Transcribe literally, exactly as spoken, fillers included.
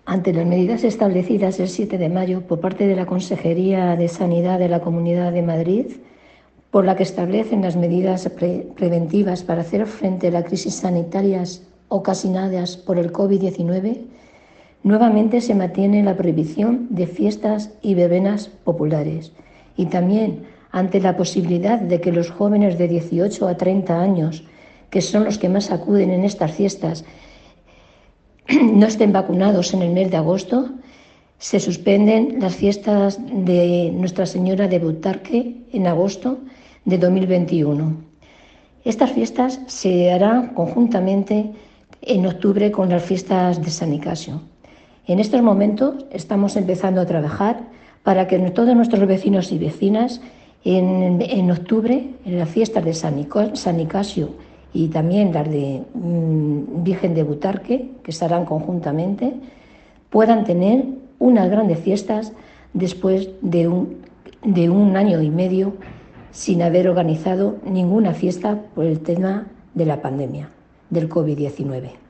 Ante las medidas establecidas el siete de mayo por parte de la Consejería de Sanidad de la Comunidad de Madrid, por la que establecen las medidas pre preventivas para hacer frente a las crisis sanitarias ocasionadas por el COVID diecinueve, nuevamente se mantiene la prohibición de fiestas y verbenas populares. Y también ante la posibilidad de que los jóvenes de dieciocho a treinta años, que son los que más acuden en estas fiestas, no estén vacunados en el mes de agosto, se suspenden las fiestas de Nuestra Señora de Butarque en agosto de dos mil veintiuno. Estas fiestas se harán conjuntamente en octubre con las fiestas de San Nicasio. En estos momentos estamos empezando a trabajar para que todos nuestros vecinos y vecinas en, en octubre, en las fiestas de San, Nico, San Nicasio y también las de mmm, Virgen de Butarque, que se harán conjuntamente, puedan tener unas grandes fiestas después de un, de un año y medio sin haber organizado ninguna fiesta por el tema de la pandemia del COVID diecinueve.